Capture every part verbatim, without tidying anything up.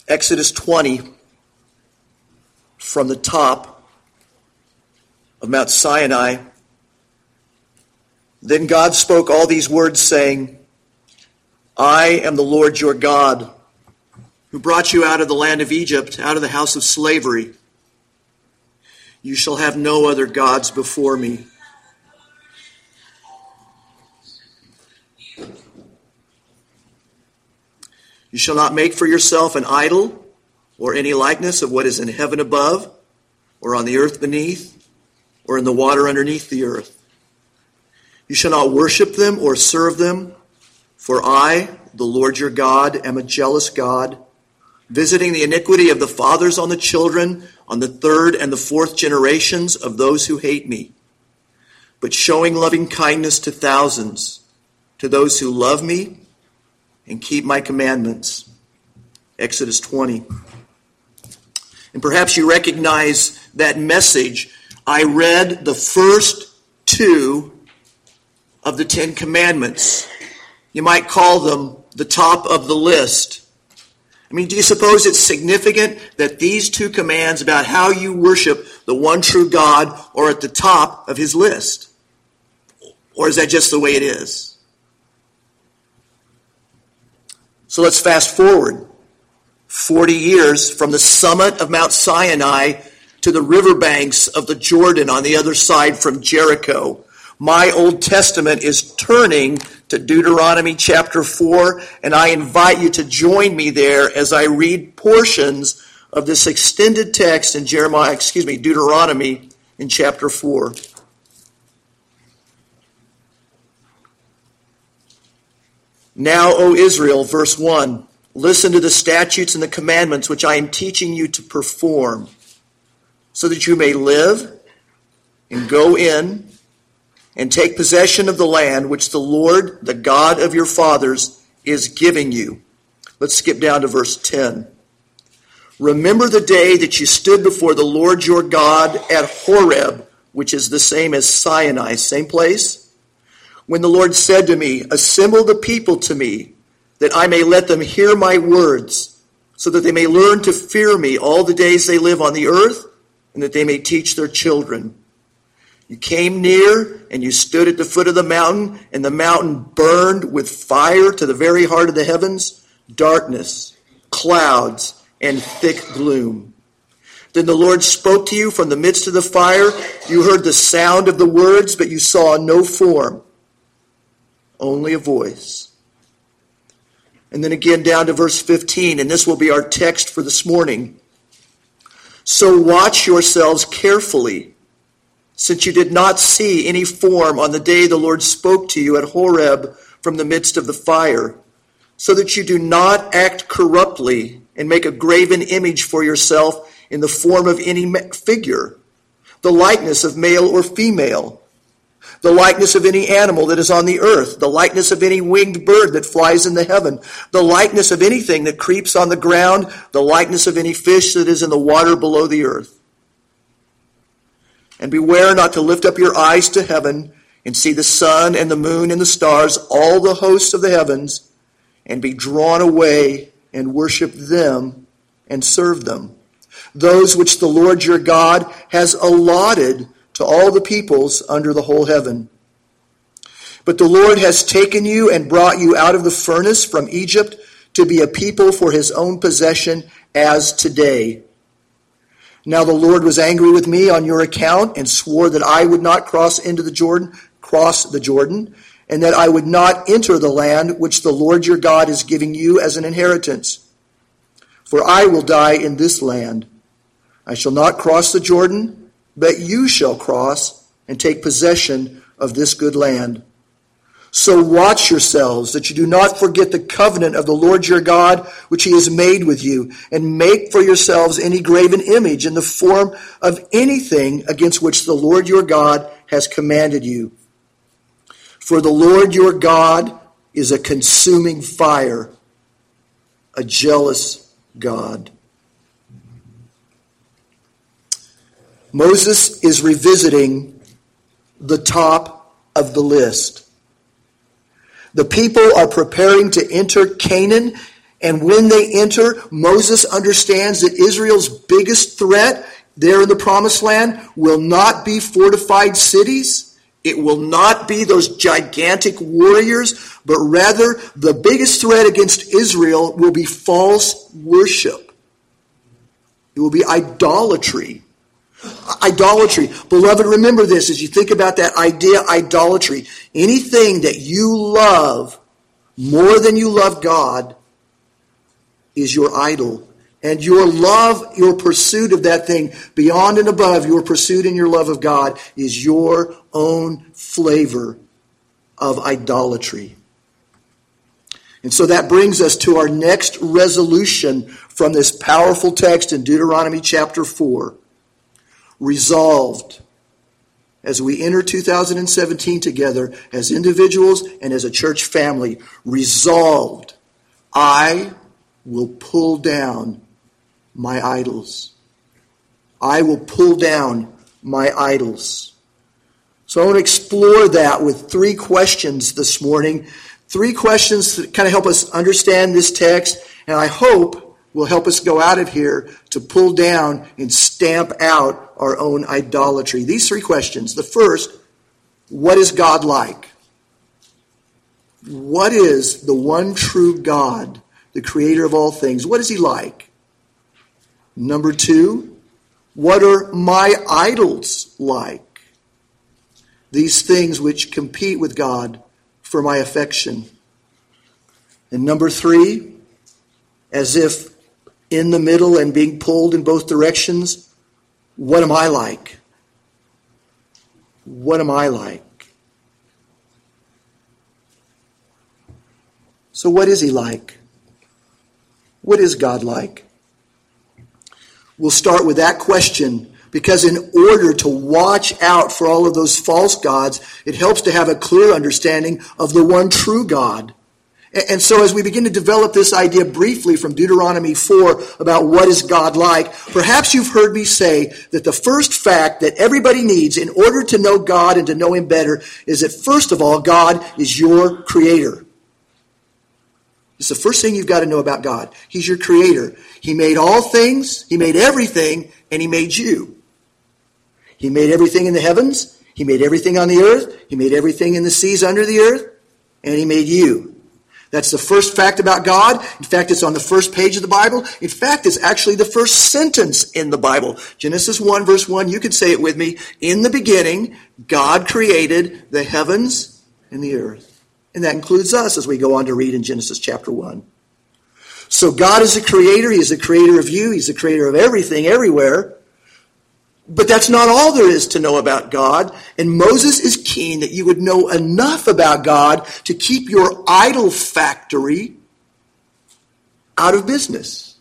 Exodus twenty, from the top of Mount Sinai. Then God spoke all these words, saying, I am the Lord your God, who brought you out of the land of Egypt, out of the house of slavery. You shall have no other gods before me. You shall not make for yourself an idol or any likeness of what is in heaven above, or on the earth beneath, or in the water underneath the earth. You shall not worship them or serve them, for I, the Lord your God, am a jealous God, visiting the iniquity of the fathers on the children, on the third and the fourth generations of those who hate me, but showing loving kindness to thousands, to those who love me and keep my commandments. Exodus twenty. And perhaps you recognize that message. I read the first two of the Ten Commandments. You might call them the top of the list. I mean, do you suppose it's significant that these two commands about how you worship the one true God are at the top of his list? Or is that just the way it is? So let's fast forward forty years from the summit of Mount Sinai to the riverbanks of the Jordan on the other side from Jericho. My Old Testament is turning to Deuteronomy chapter four, and I invite you to join me there as I read portions of this extended text in Jeremiah, excuse me, Deuteronomy in chapter four. Now, O Israel, verse one, listen to the statutes and the commandments which I am teaching you to perform, so that you may live and go in and take possession of the land which the Lord, the God of your fathers, is giving you. Let's skip down to verse ten. Remember the day that you stood before the Lord your God at Horeb, which is the same as Sinai, same place, when the Lord said to me, assemble the people to me, that I may let them hear my words, so that they may learn to fear me all the days they live on the earth, and that they may teach their children. You came near, and you stood at the foot of the mountain, and the mountain burned with fire to the very heart of the heavens, darkness, clouds, and thick gloom. Then the Lord spoke to you from the midst of the fire. You heard the sound of the words, but you saw no form, only a voice. And then again down to verse fifteen, and this will be our text for this morning. So watch yourselves carefully, since you did not see any form on the day the Lord spoke to you at Horeb from the midst of the fire, so that you do not act corruptly and make a graven image for yourself in the form of any figure, the likeness of male or female, the likeness of any animal that is on the earth, the likeness of any winged bird that flies in the heaven, the likeness of anything that creeps on the ground, the likeness of any fish that is in the water below the earth. And beware not to lift up your eyes to heaven and see the sun and the moon and the stars, all the hosts of the heavens, and be drawn away and worship them and serve them, those which the Lord your God has allotted to all the peoples under the whole heaven. But the Lord has taken you and brought you out of the furnace from Egypt to be a people for his own possession as today. Now the Lord was angry with me on your account and swore that I would not cross into the Jordan, cross the Jordan, and that I would not enter the land which the Lord your God is giving you as an inheritance. For I will die in this land. I shall not cross the Jordan, but you shall cross and take possession of this good land. So watch yourselves that you do not forget the covenant of the Lord your God, which he has made with you, and make for yourselves any graven image in the form of anything against which the Lord your God has commanded you. For the Lord your God is a consuming fire, a jealous God. Moses is revisiting the top of the list. The people are preparing to enter Canaan, And when they enter, Moses understands that Israel's biggest threat there in the promised land will not be fortified cities. It will not be those gigantic warriors, but rather the biggest threat against Israel will be false worship. It will be idolatry. Idolatry. Beloved, remember this as you think about that idea, idolatry. Anything that you love more than you love God is your idol. And your love, your pursuit of that thing, beyond and above your pursuit and your love of God, is your own flavor of idolatry. And so that brings us to our next resolution from this powerful text in Deuteronomy chapter four. Resolved, as we enter two thousand seventeen together as individuals and as a church family, resolved, I will pull down my idols. I will pull down my idols. So I want to explore that with three questions this morning. Three questions that kind of help us understand this text, and I hope will help us go out of here to pull down and stamp out our own idolatry. These three questions. The first, what is God like? What is the one true God, the creator of all things? What is he like? Number two, what are my idols like? These things which compete with God for my affection. And number three, as if in the middle and being pulled in both directions, what am I like? What am I like? So what is he like? What is God like? We'll start with that question because in order to watch out for all of those false gods, it helps to have a clear understanding of the one true God. And so as we begin to develop this idea briefly from Deuteronomy four about what is God like, perhaps you've heard me say that the first fact that everybody needs in order to know God and to know him better is that first of all, God is your creator. It's the first thing you've got to know about God. He's your creator. He made all things, he made everything, and he made you. He made everything in the heavens, he made everything on the earth, he made everything in the seas under the earth, and he made you. That's the first fact about God. In fact, it's on the first page of the Bible. In fact, it's actually the first sentence in the Bible. Genesis one, verse one, you can say it with me. In the beginning, God created the heavens and the earth. And that includes us as we go on to read in Genesis chapter one. So God is the creator. He is the creator of you. He's the creator of everything, everywhere. But that's not all there is to know about God. And Moses is keen that you would know enough about God to keep your idol factory out of business.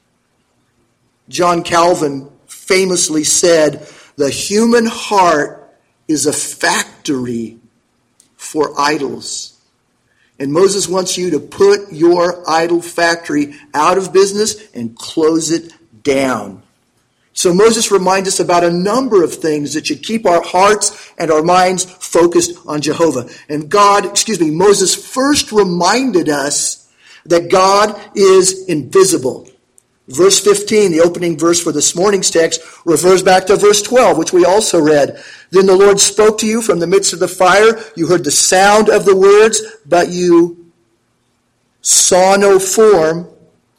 John Calvin famously said, the human heart is a factory for idols. And Moses wants you to put your idol factory out of business and close it down. So Moses reminds us about a number of things that should keep our hearts and our minds focused on Jehovah. And God, excuse me, Moses first reminded us that God is invisible. Verse fifteen, the opening verse for this morning's text, refers back to verse twelve, which we also read. Then the Lord spoke to you from the midst of the fire. You heard the sound of the words, but you saw no form,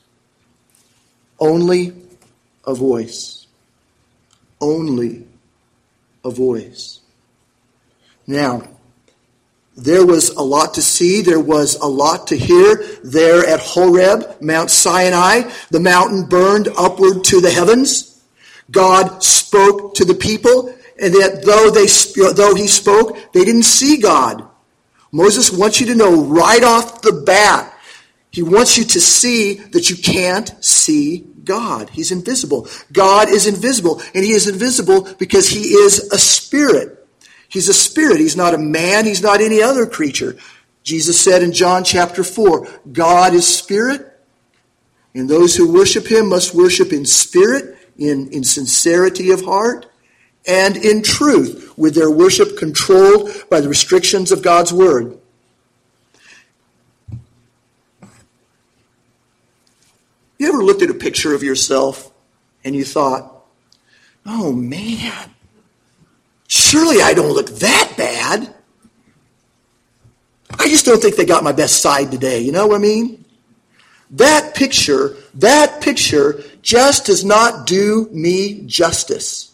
only a voice. Only a voice. Now, there was a lot to see. There was a lot to hear there at Horeb, Mount Sinai. The mountain burned upward to the heavens. God spoke to the people, and that though they though he spoke, they didn't see God. Moses wants you to know right off the bat, he wants you to see that you can't see God. He's invisible. God is invisible, and he is invisible because he is a spirit. He's a spirit. He's not a man. He's not any other creature. Jesus said in John chapter four, God is spirit, and those who worship him must worship in spirit, in, in sincerity of heart, and in truth, with their worship controlled by the restrictions of God's word. ever looked at a picture of yourself and you thought, oh man, surely I don't look that bad. I just don't think they got my best side today. You know what I mean? That picture, that picture just does not do me justice.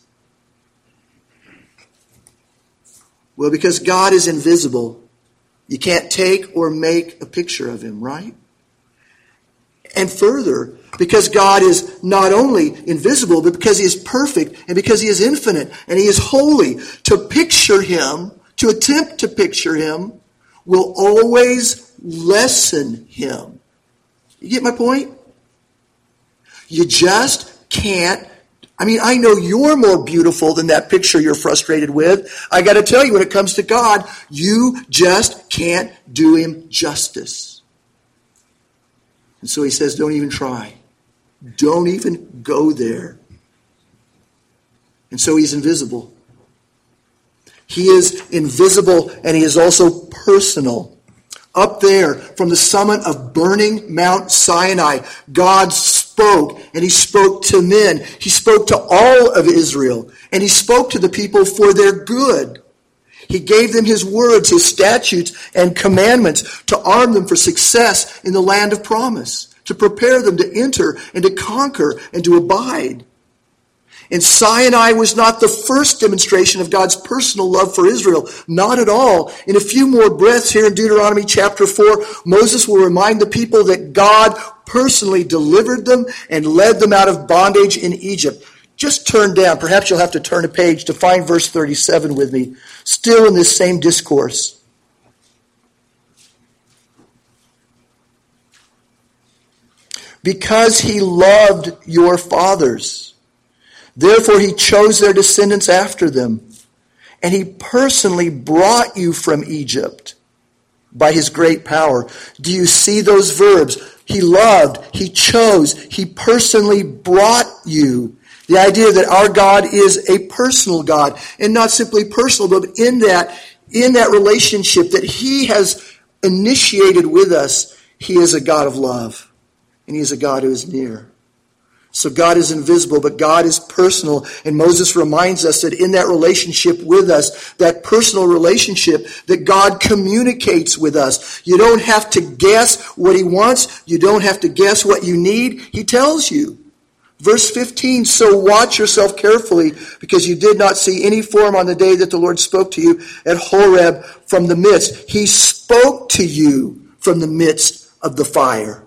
Well, because God is invisible, you can't take or make a picture of him, right? And further, because God is not only invisible, but because he is perfect and because he is infinite and he is holy, to picture him, to attempt to picture him, will always lessen him. You get my point? You just can't. I mean, I know you're more beautiful than that picture you're frustrated with. I got to tell you, when it comes to God, you just can't do him justice. And so he says, don't even try. Don't even go there. And so he's invisible. He is invisible and he is also personal. Up there from the summit of burning Mount Sinai, God spoke, and he spoke to men. He spoke to all of Israel, and he spoke to the people for their good. He gave them his words, his statutes, and commandments to arm them for success in the land of promise, to prepare them to enter and to conquer and to abide. And Sinai was not the first demonstration of God's personal love for Israel. Not at all. In a few more breaths here in Deuteronomy chapter four, Moses will remind the people that God personally delivered them and led them out of bondage in Egypt. Just turn down. Perhaps you'll have to turn a page to find verse thirty-seven with me. Still in this same discourse. Because he loved your fathers, therefore he chose their descendants after them, and he personally brought you from Egypt by his great power. Do you see those verbs? He loved, he chose, he personally brought you. The idea that our God is a personal God, and not simply personal, but in that, in that relationship that he has initiated with us, he is a God of love, and he is a God who is near. So God is invisible, but God is personal. And Moses reminds us that in that relationship with us, that personal relationship, that God communicates with us. You don't have to guess what he wants. You don't have to guess what you need. He tells you. Verse fifteen, so watch yourself carefully, because you did not see any form on the day that the Lord spoke to you at Horeb from the midst. He spoke to you from the midst of the fire.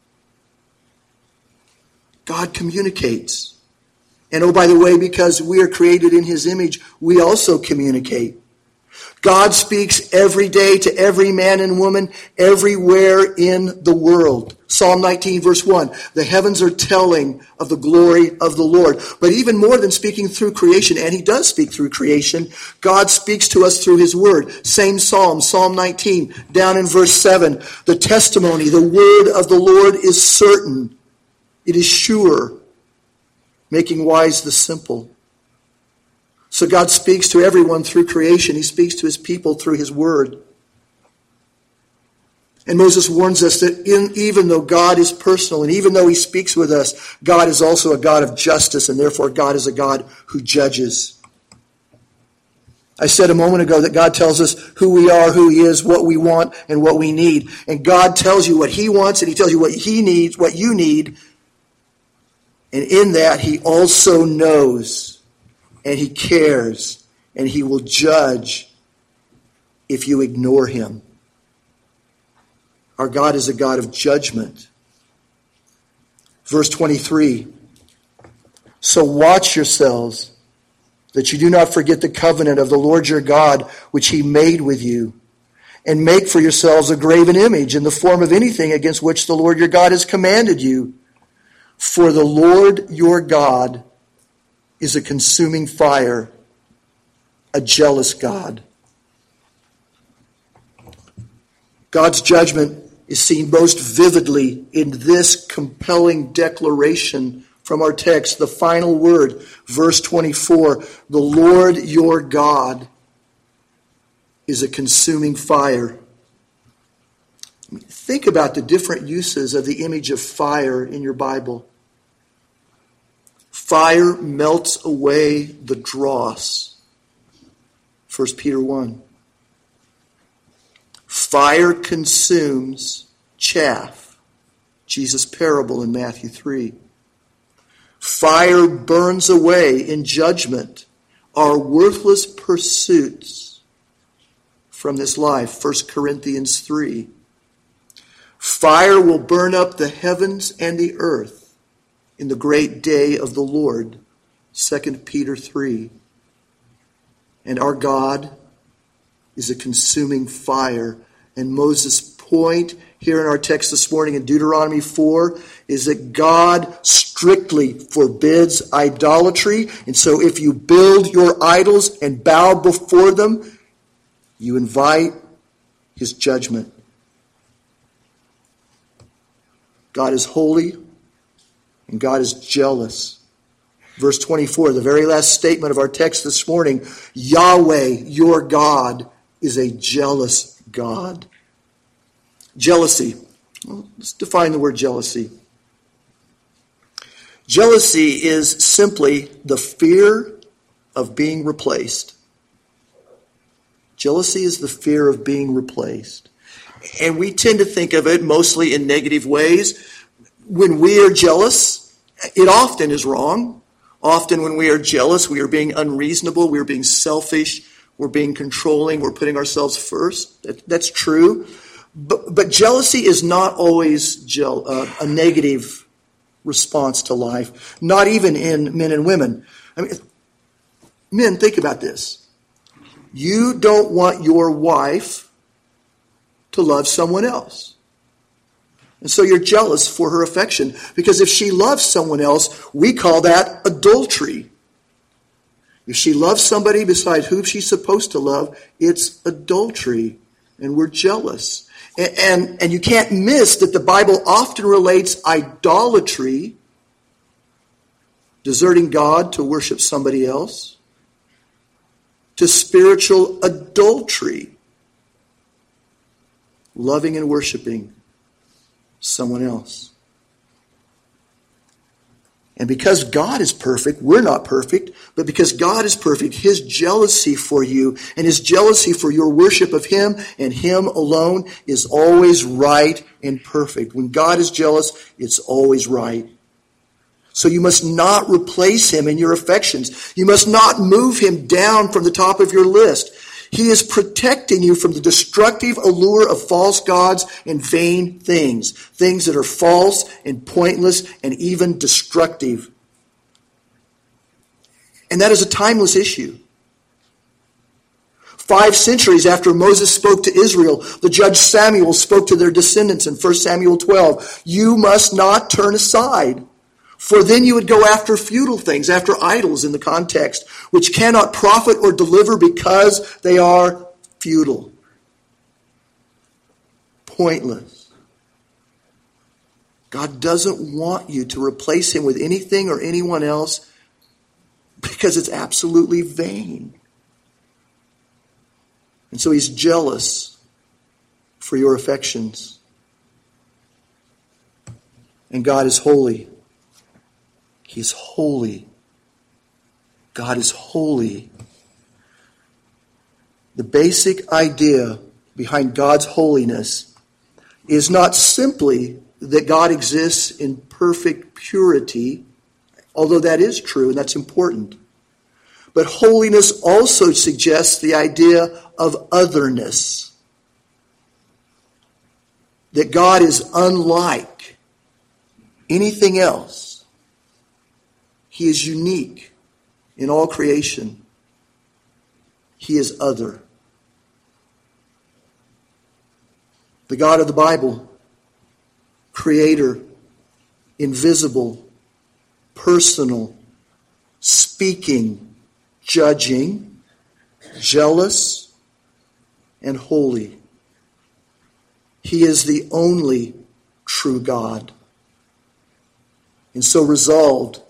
God communicates. And oh, by the way, because we are created in his image, we also communicate. God speaks every day to every man and woman everywhere in the world. Psalm nineteen, verse one, the heavens are telling of the glory of the Lord. But even more than speaking through creation, and he does speak through creation, God speaks to us through his word. Same Psalm, Psalm nineteen, down in verse seven, the testimony, the word of the Lord is certain. It is sure, making wise the simple. So God speaks to everyone through creation. He speaks to his people through his word. And Moses warns us that in, even though God is personal and even though he speaks with us, God is also a God of justice, and therefore God is a God who judges. I said a moment ago that God tells us who we are, who he is, what we want, and what we need. And God tells you what he wants, and he tells you what he needs, what you need. And in that, he also knows, and he cares, and he will judge if you ignore him. Our God is a God of judgment. Verse twenty-three, so watch yourselves, that you do not forget the covenant of the Lord your God, which he made with you, and make for yourselves a graven image in the form of anything against which the Lord your God has commanded you. For the Lord your God is a consuming fire, a jealous God. God's judgment is seen most vividly in this compelling declaration from our text, the final word, verse twenty-four. The Lord your God is a consuming fire. Think about the different uses of the image of fire in your Bible. Fire melts away the dross. First Peter one. Fire consumes chaff. Jesus' parable in Matthew three. Fire burns away in judgment our worthless pursuits from this life. First Corinthians three. Fire will burn up the heavens and the earth in the great day of the Lord. Second Peter three. And our God is a consuming fire. And Moses' point here in our text this morning in Deuteronomy four is that God strictly forbids idolatry. And so if you build your idols and bow before them, you invite his judgment. God is holy and God is jealous. Verse twenty-four, the very last statement of our text this morning, Yahweh, your God, is a jealous God. Jealousy. Well, let's define the word jealousy. Jealousy is simply the fear of being replaced. Jealousy is the fear of being replaced. And we tend to think of it mostly in negative ways. When we are jealous, it often is wrong. Often when we are jealous, we are being unreasonable, we are being selfish, we're being controlling, we're putting ourselves first. That, that's true. But, but jealousy is not always gel, uh, a negative response to life, not even in men and women. I mean, men, think about this. You don't want your wife to love someone else. And so you're jealous for her affection. Because if she loves someone else, we call that adultery. If she loves somebody besides who she's supposed to love, it's adultery. And we're jealous. And, and, and you can't miss that the Bible often relates idolatry, deserting God to worship somebody else, to spiritual adultery, loving and worshiping someone else. And because God is perfect, we're not perfect, but because God is perfect, his jealousy for you and his jealousy for your worship of him and him alone is always right and perfect. When God is jealous, it's always right. So you must not replace him in your affections. You must not move him down from the top of your list. He is protecting you from the destructive allure of false gods and vain things. Things that are false and pointless and even destructive. And that is a timeless issue. Five centuries after Moses spoke to Israel, the judge Samuel spoke to their descendants in First Samuel twelve. You must not turn aside. For then you would go after futile things, after idols in the context, which cannot profit or deliver because they are futile. Pointless. God doesn't want you to replace him with anything or anyone else because it's absolutely vain. And so he's jealous for your affections. And God is holy. He's holy. God is holy. The basic idea behind God's holiness is not simply that God exists in perfect purity, although that is true and that's important. But holiness also suggests the idea of otherness. That God is unlike anything else. He is unique in all creation. He is other. The God of the Bible, creator, invisible, personal, speaking, judging, jealous, and holy. He is the only true God. And so resolved,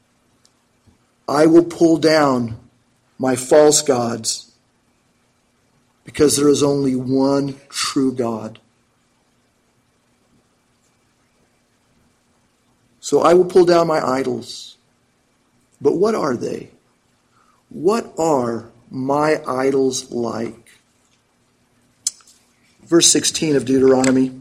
I will pull down my false gods because there is only one true God. So I will pull down my idols. But what are they? What are my idols like? Verse sixteen of Deuteronomy.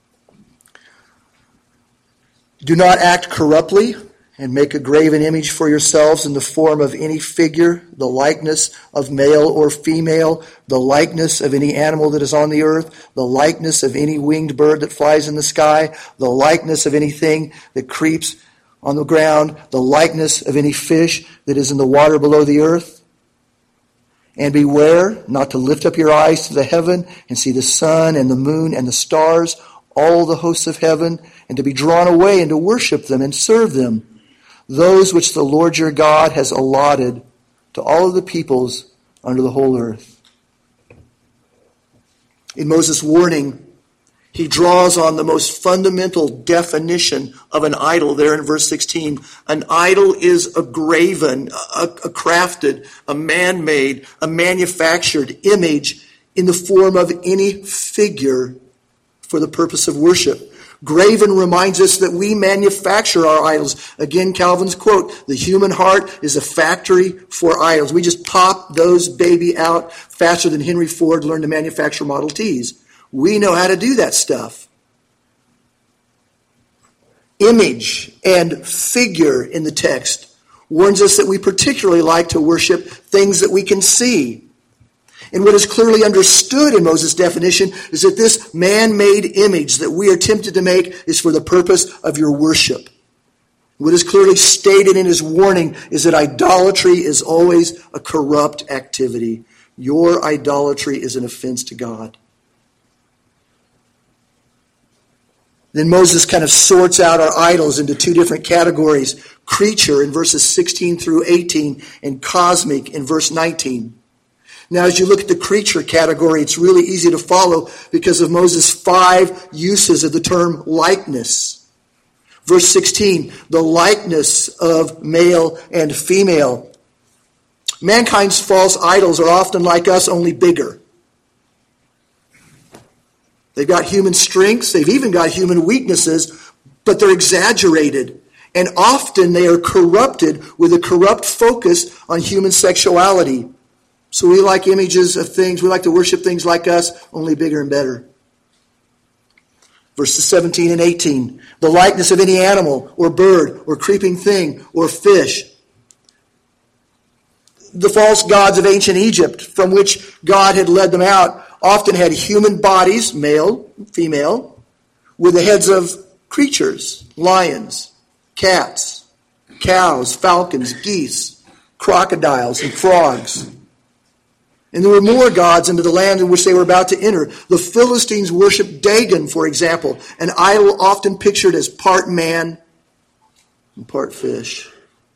Do not act corruptly and make a graven image for yourselves in the form of any figure, the likeness of male or female, the likeness of any animal that is on the earth, the likeness of any winged bird that flies in the sky, the likeness of anything that creeps on the ground, the likeness of any fish that is in the water below the earth. And beware not to lift up your eyes to the heaven and see the sun and the moon and the stars, all the hosts of heaven, and to be drawn away and to worship them and serve them, those which the Lord your God has allotted to all of the peoples under the whole earth. In Moses' warning, he draws on the most fundamental definition of an idol there in verse sixteen. An idol is a graven, a, a crafted, a man-made, a manufactured image in the form of any figure for the purpose of worship. Graven reminds us that we manufacture our idols. Again, Calvin's quote, the human heart is a factory for idols. We just pop those baby out faster than Henry Ford learned to manufacture Model Ts. We know how to do that stuff. Image and figure in the text warns us that we particularly like to worship things that we can see. And what is clearly understood in Moses' definition is that this man-made image that we are tempted to make is for the purpose of your worship. What is clearly stated in his warning is that idolatry is always a corrupt activity. Your idolatry is an offense to God. Then Moses kind of sorts out our idols into two different categories. Creature in verses sixteen through eighteen and cosmic in verse nineteen. Now, as you look at the creature category, it's really easy to follow because of Moses' five uses of the term likeness. Verse sixteen, the likeness of male and female. Mankind's false idols are often like us, only bigger. They've got human strengths, they've even got human weaknesses, but they're exaggerated. And often they are corrupted with a corrupt focus on human sexuality. So we like images of things, we like to worship things like us, only bigger and better. Verses seventeen and eighteen, the likeness of any animal or bird or creeping thing or fish. The false gods of ancient Egypt, from which God had led them out, often had human bodies, male, female, with the heads of creatures, lions, cats, cows, falcons, geese, crocodiles, and frogs. And there were more gods into the land in which they were about to enter. The Philistines worshipped Dagon, for example, an idol often pictured as part man and part fish.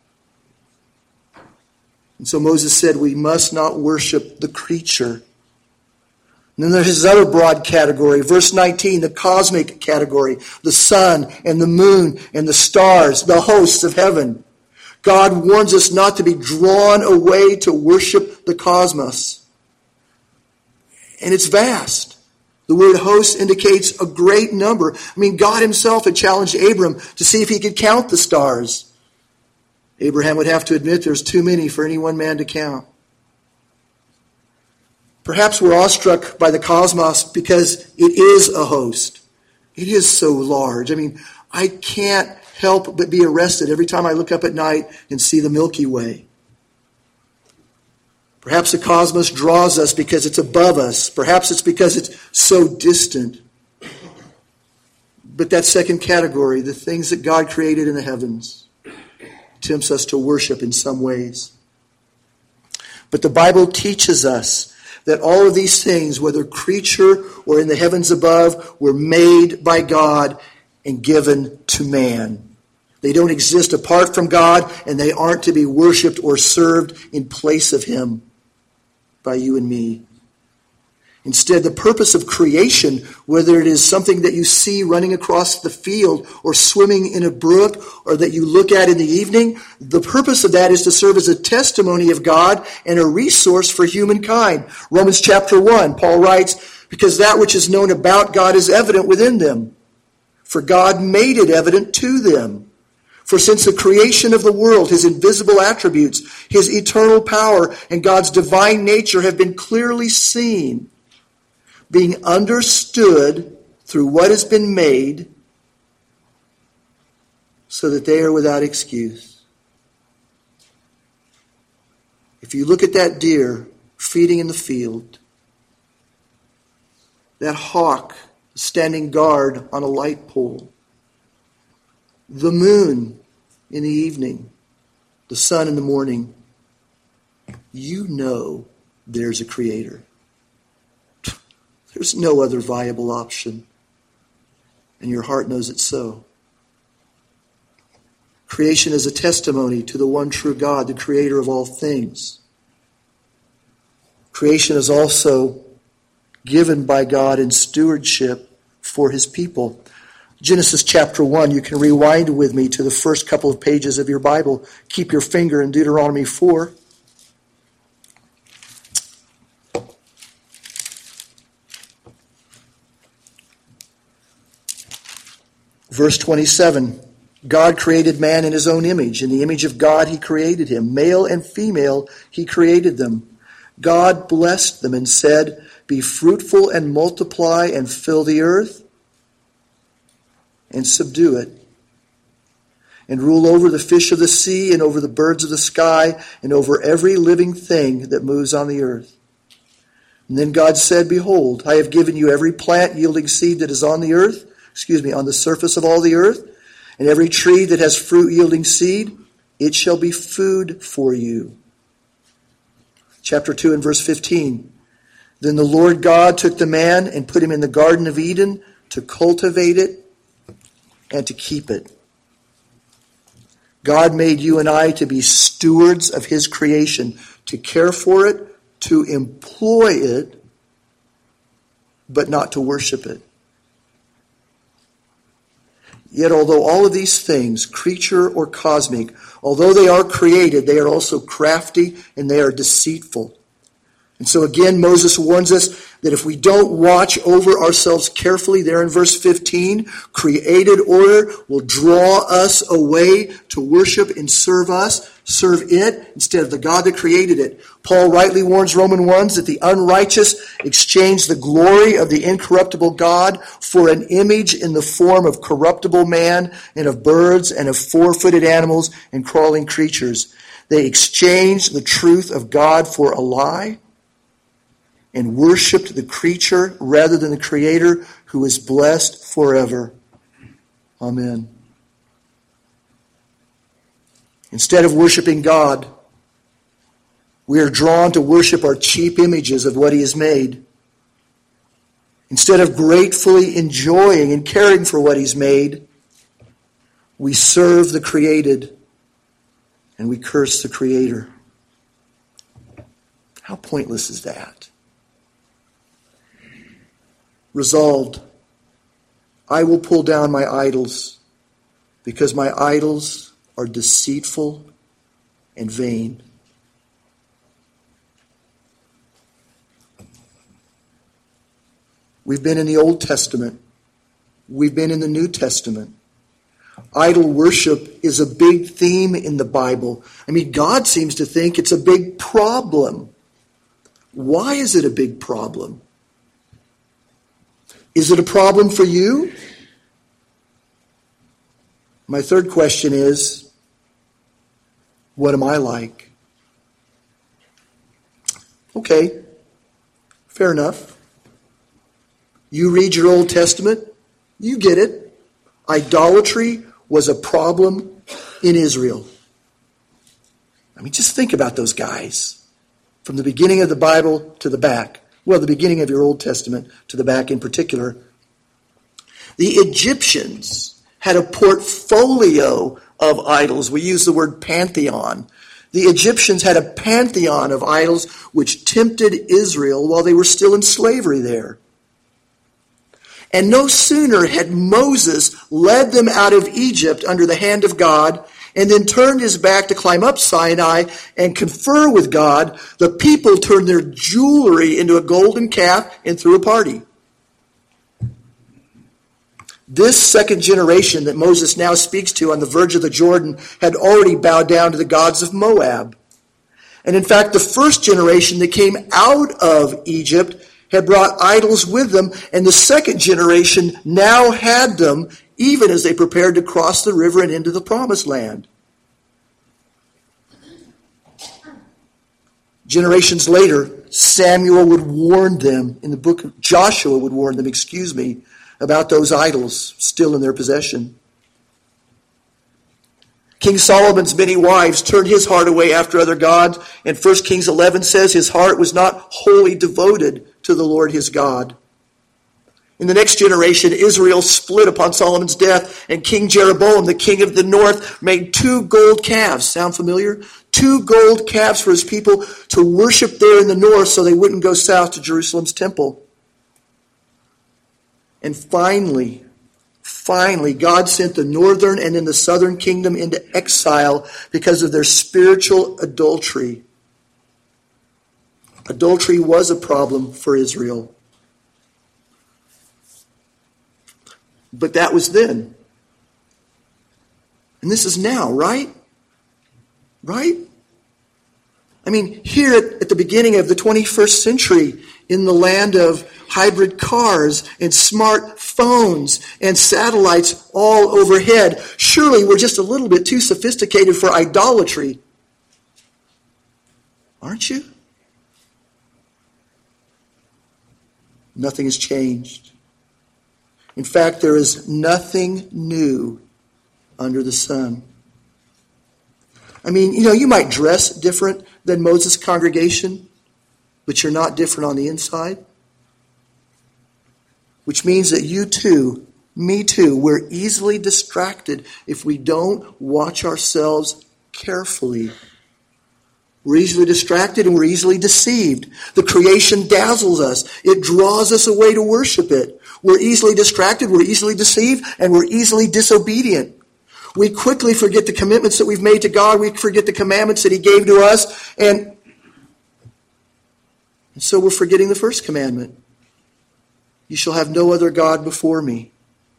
And so Moses said, we must not worship the creature. And then there's this other broad category, verse nineteen, the cosmic category, the sun and the moon and the stars, the hosts of heaven. God warns us not to be drawn away to worship the cosmos. And it's vast. The word host indicates a great number. I mean, God himself had challenged Abram to see if he could count the stars. Abraham would have to admit there's too many for any one man to count. Perhaps we're awestruck by the cosmos because it is a host. It is so large. I mean, I can't help but be arrested every time I look up at night and see the Milky Way. Perhaps the cosmos draws us because it's above us. Perhaps it's because it's so distant. But that second category, the things that God created in the heavens, tempts us to worship in some ways. But the Bible teaches us that all of these things, whether creature or in the heavens above, were made by God and given to man. They don't exist apart from God, and they aren't to be worshipped or served in place of him by you and me. Instead, the purpose of creation, whether it is something that you see running across the field or swimming in a brook or that you look at in the evening, the purpose of that is to serve as a testimony of God and a resource for humankind. Romans chapter one, Paul writes, because that which is known about God is evident within them, for God made it evident to them. For since the creation of the world, his invisible attributes, his eternal power, and God's divine nature have been clearly seen, being understood through what has been made, so that they are without excuse. If you look at that deer feeding in the field, that hawk standing guard on a light pole, the moon in the evening, the sun in the morning, you know there's a creator. There's no other viable option, and your heart knows it so. Creation is a testimony to the one true God, the creator of all things. Creation is also given by God in stewardship for his people. Genesis chapter one, you can rewind with me to the first couple of pages of your Bible. Keep your finger in Deuteronomy four. Verse twenty-seven, God created man in his own image. In the image of God he created him. Male and female he created them. God blessed them and said, be fruitful and multiply and fill the earth and subdue it, and rule over the fish of the sea and over the birds of the sky and over every living thing that moves on the earth. And then God said, behold, I have given you every plant yielding seed that is on the earth, excuse me, on the surface of all the earth, and every tree that has fruit yielding seed, it shall be food for you. Chapter two and verse fifteen. Then the Lord God took the man and put him in the Garden of Eden to cultivate it and to keep it. God made you and I to be stewards of his creation, to care for it, to employ it, but not to worship it. Yet although all of these things, creature or cosmic, although they are created, they are also crafty and they are deceitful. And so again, Moses warns us that if we don't watch over ourselves carefully, there in verse fifteen, created order will draw us away to worship and serve us, serve it, instead of the God that created it. Paul rightly warns Romans one that the unrighteous exchange the glory of the incorruptible God for an image in the form of corruptible man and of birds and of four-footed animals and crawling creatures. They exchanged the truth of God for a lie and worshipped the creature rather than the Creator, who is blessed forever. Amen. Instead of worshiping God, we are drawn to worship our cheap images of what he has made. Instead of gratefully enjoying and caring for what he's made, we serve the created and we curse the Creator. How pointless is that? Resolved, I will pull down my idols, because my idols are deceitful and vain. We've been in the Old Testament. We've been in the New Testament. Idol worship is a big theme in the Bible. I mean, God seems to think it's a big problem. Why is it a big problem? Is it a problem for you? My third question is, what am I like? Okay, fair enough. You read your Old Testament, you get it. Idolatry was a problem in Israel. I mean, just think about those guys. From the beginning of the Bible to the back. Well, the beginning of your Old Testament to the back in particular. The Egyptians had a portfolio of idols. We use the word pantheon. The Egyptians had a pantheon of idols which tempted Israel while they were still in slavery there. And no sooner had Moses led them out of Egypt under the hand of God and then turned his back to climb up Sinai and confer with God, the people turned their jewelry into a golden calf and threw a party. This second generation that Moses now speaks to on the verge of the Jordan had already bowed down to the gods of Moab. And in fact, the first generation that came out of Egypt had brought idols with them, and the second generation now had them, even as they prepared to cross the river and into the promised land. Generations later, Samuel would warn them, in the book of Joshua would warn them, excuse me, about those idols still in their possession. King Solomon's many wives turned his heart away after other gods, and First Kings eleven says his heart was not wholly devoted to the Lord his God. In the next generation, Israel split upon Solomon's death, and King Jeroboam, the king of the north, made two gold calves. Sound familiar? Two gold calves for his people to worship there in the north so they wouldn't go south to Jerusalem's temple. And finally, finally, God sent the northern and then the southern kingdom into exile because of their spiritual adultery. Adultery was a problem for Israel. But that was then. And this is now, right? Right? I mean, here at, at the beginning of the twenty-first century, in the land of hybrid cars and smart phones and satellites all overhead, surely we're just a little bit too sophisticated for idolatry. Aren't you? Nothing has changed. In fact, there is nothing new under the sun. I mean, you know, you might dress different than Moses' congregation, but you're not different on the inside. Which means that you too, me too, we're easily distracted if we don't watch ourselves carefully. We're easily distracted and we're easily deceived. The creation dazzles us. It draws us away to worship it. We're easily distracted, we're easily deceived, and we're easily disobedient. We quickly forget the commitments that we've made to God. We forget the commandments that he gave to us. And, and so we're forgetting the first commandment. You shall have no other God before me.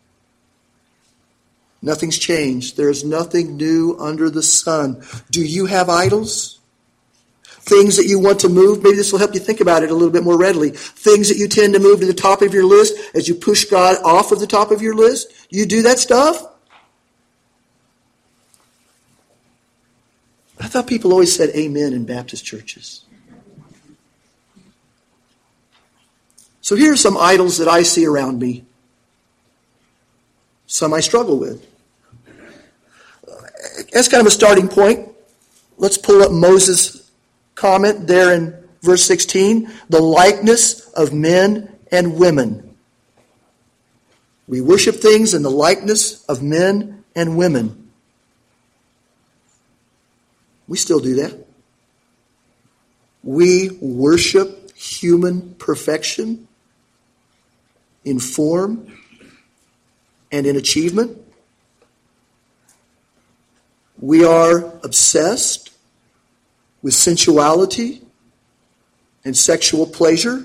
Nothing's changed. There is nothing new under the sun. Do you have idols? Things that you want to move? Maybe this will help you think about it a little bit more readily. Things that you tend to move to the top of your list as you push God off of the top of your list? Do you do that stuff? I thought people always said amen in Baptist churches. So here are some idols that I see around me. Some I struggle with. As kind of a starting point, let's pull up Moses' comment there in verse sixteen. The likeness of men and women. We worship things in the likeness of men and women. We still do that. We worship human perfection in form and in achievement. We are obsessed with sensuality and sexual pleasure.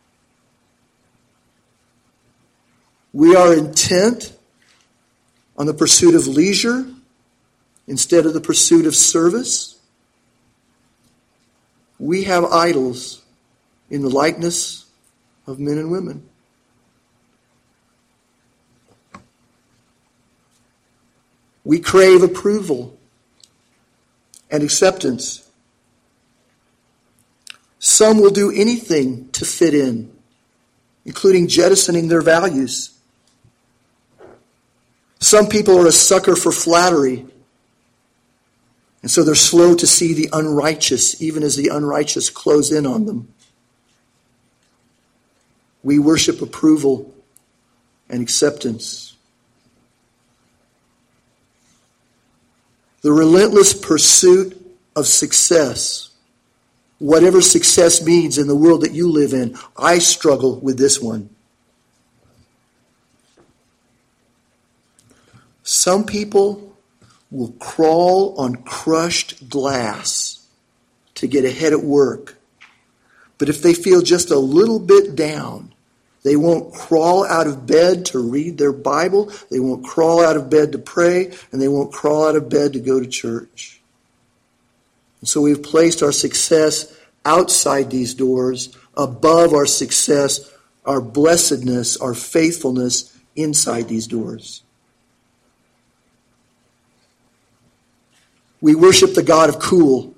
We are intent on the pursuit of leisure instead of the pursuit of service. We have idols in the likeness of men and women. We crave approval and acceptance. Some will do anything to fit in, including jettisoning their values. Some people are a sucker for flattery, and so they're slow to see the unrighteous, even as the unrighteous close in on them. We worship approval and acceptance. The relentless pursuit of success, whatever success means in the world that you live in, I struggle with this one. Some people will crawl on crushed glass to get ahead at work. But if they feel just a little bit down, They won't crawl out of bed to read their Bible. They won't crawl out of bed to pray. And they won't crawl out of bed to go to church. And so we've placed our success outside these doors, above our success, our blessedness, our faithfulness inside these doors. We worship the God of cool.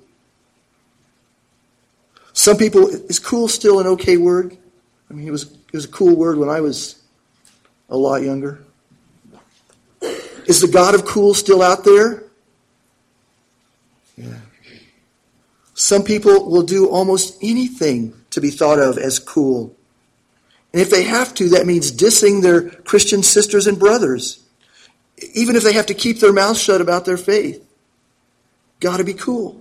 Some people, is cool still an okay word? I mean, it was, it was a cool word when I was a lot younger. Is the God of cool still out there? Yeah. Some people will do almost anything to be thought of as cool. And if they have to, that means dissing their Christian sisters and brothers. Even if they have to keep their mouth shut about their faith. Got to be cool.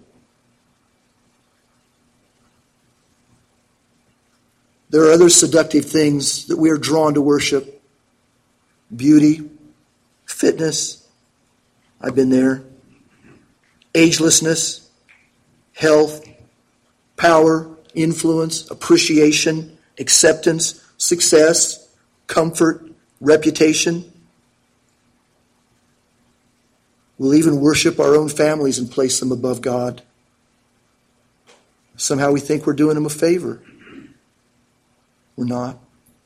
There are other seductive things that we are drawn to worship. Beauty, fitness. I've been there. Agelessness, health, power, influence, appreciation, acceptance, success, comfort, reputation. We'll even worship our own families and place them above God. Somehow we think we're doing them a favor. We're not.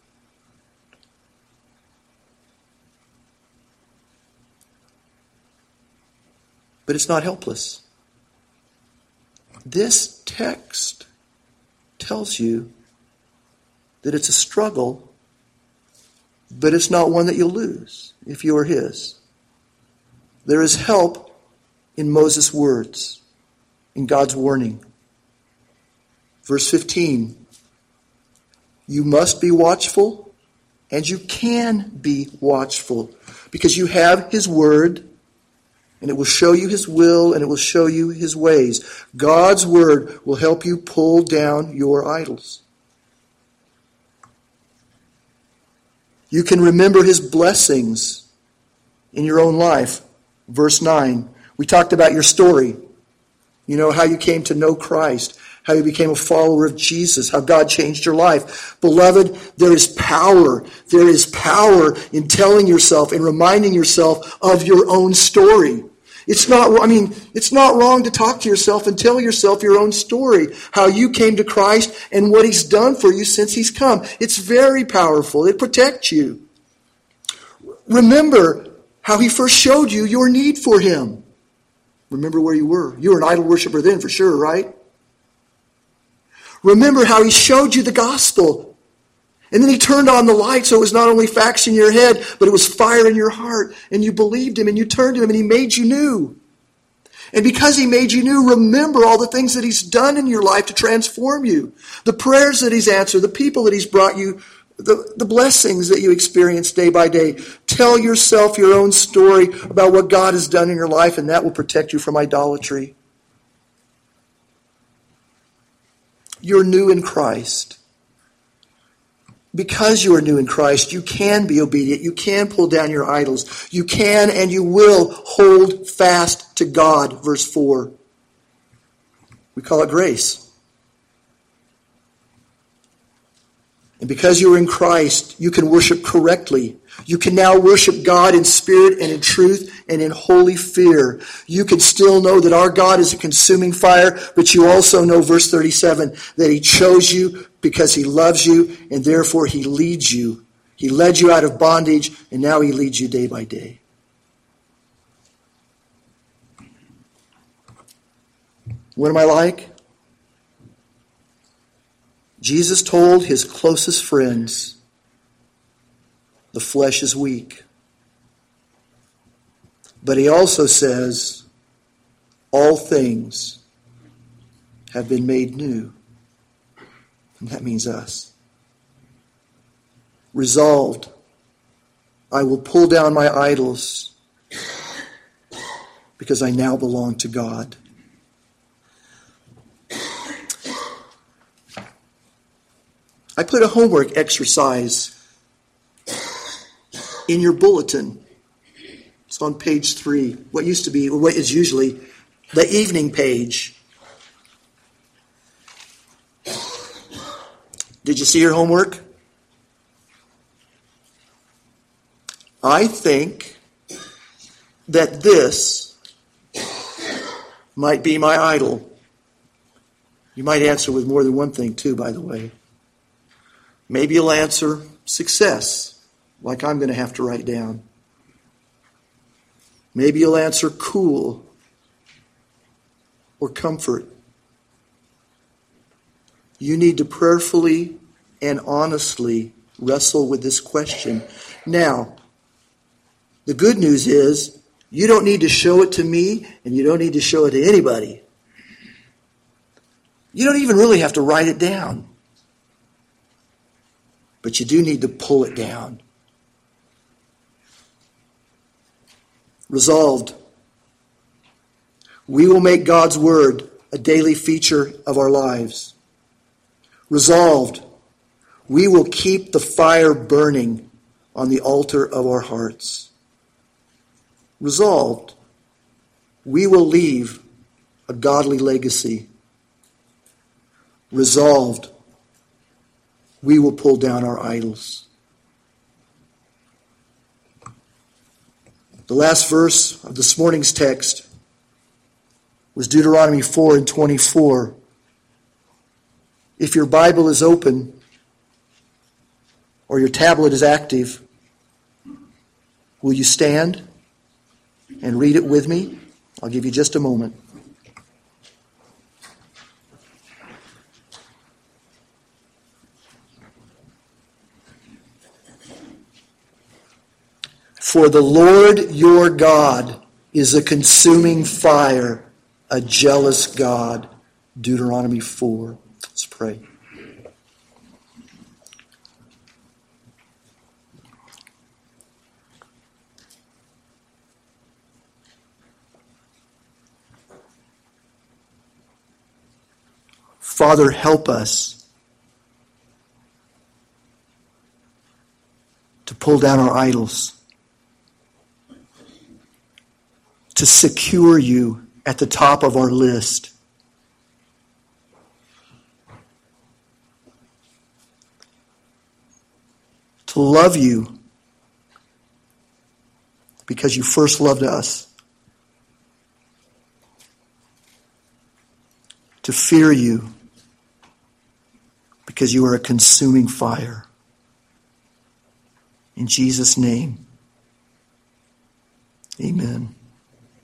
But it's not helpless. This text tells you that it's a struggle, but it's not one that you'll lose if you are his. There is help in Moses' words, in God's warning. Verse fifteen, you must be watchful, and you can be watchful, because you have his word, and it will show you his will, and it will show you his ways. God's word will help you pull down your idols. You can remember his blessings in your own life. Verse nine, we talked about your story. You know, how you came to know Christ, how you became a follower of Jesus, how God changed your life. Beloved, there is power. There is power in telling yourself and reminding yourself of your own story. It's not, I mean, it's not wrong to talk to yourself and tell yourself your own story, how you came to Christ and what he's done for you since he's come. It's very powerful. It protects you. Remember how he first showed you your need for him. Remember where you were. You were an idol worshiper then for sure, right? Remember how he showed you the gospel. And then he turned on the light so it was not only facts in your head, but it was fire in your heart. And you believed him and you turned to him and he made you new. And because he made you new, remember all the things that he's done in your life to transform you. The prayers that he's answered, the people that he's brought you, the, the blessings that you experience day by day. Tell yourself your own story about what God has done in your life, and that will protect you from idolatry. You're new in Christ. Because you are new in Christ, you can be obedient. You can pull down your idols. You can and you will hold fast to God. Verse four. We call it grace. And because you are in Christ, you can worship correctly. You can now worship God in spirit and in truth and in holy fear. You can still know that our God is a consuming fire, but you also know, verse thirty-seven, that he chose you because he loves you, and therefore he leads you. He led you out of bondage, and now he leads you day by day. What am I like? Jesus told his closest friends, the flesh is weak. But he also says, all things have been made new. And that means us. Resolved, I will pull down my idols because I now belong to God. I put a homework exercise in your bulletin. It's on page three. What used to be, or what is usually the evening page. Did you see your homework? I think that this might be my idol. You might answer with more than one thing too, by the way. Maybe you'll answer success, like I'm going to have to write down. Maybe you'll answer cool or comfort. You need to prayerfully and honestly wrestle with this question. Now, the good news is you don't need to show it to me and you don't need to show it to anybody. You don't even really have to write it down. But you do need to pull it down. Resolved. We will make God's word a daily feature of our lives. Resolved. We will keep the fire burning on the altar of our hearts. Resolved. We will leave a godly legacy. Resolved. We will pull down our idols. The last verse of this morning's text was Deuteronomy four and twenty-four. If your Bible is open or your tablet is active, will you stand and read it with me? I'll give you just a moment. For the Lord your God is a consuming fire, a jealous God. Deuteronomy four. Let's pray. Father, help us to pull down our idols, to secure you at the top of our list. To love you because you first loved us. To fear you because you are a consuming fire. In Jesus' name, amen.